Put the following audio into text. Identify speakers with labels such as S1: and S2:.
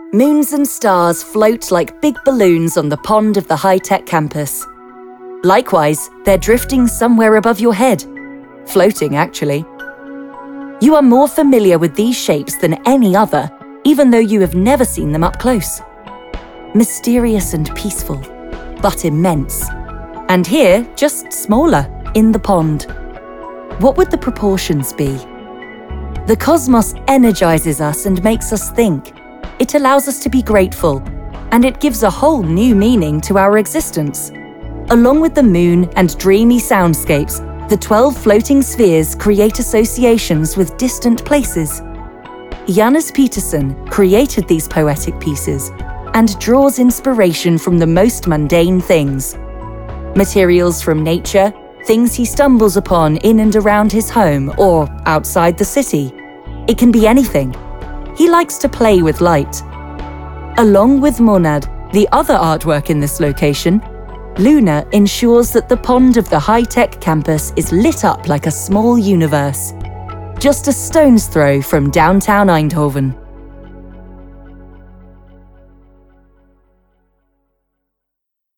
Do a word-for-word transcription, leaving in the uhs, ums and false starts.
S1: Moons and stars float like big balloons on the pond of the high-tech campus. Likewise, they're drifting somewhere above your head. Floating, actually. You are more familiar with these shapes than any other, even though you have never seen them up close. Mysterious and peaceful, but immense. And here, just smaller, in the pond. What would the proportions be? The cosmos energizes us and makes us think. It allows us to be grateful, and it gives a whole new meaning to our existence. Along with the moon and dreamy soundscapes, the twelve floating spheres create associations with distant places. Janus Peterson created these poetic pieces and draws inspiration from the most mundane things. Materials from nature, things he stumbles upon in and around his home or outside the city. It can be anything. He likes to play with light. Along with Monad, the other artwork in this location, Luna ensures that the pond of the high-tech campus is lit up like a small universe. Just a stone's throw from downtown Eindhoven.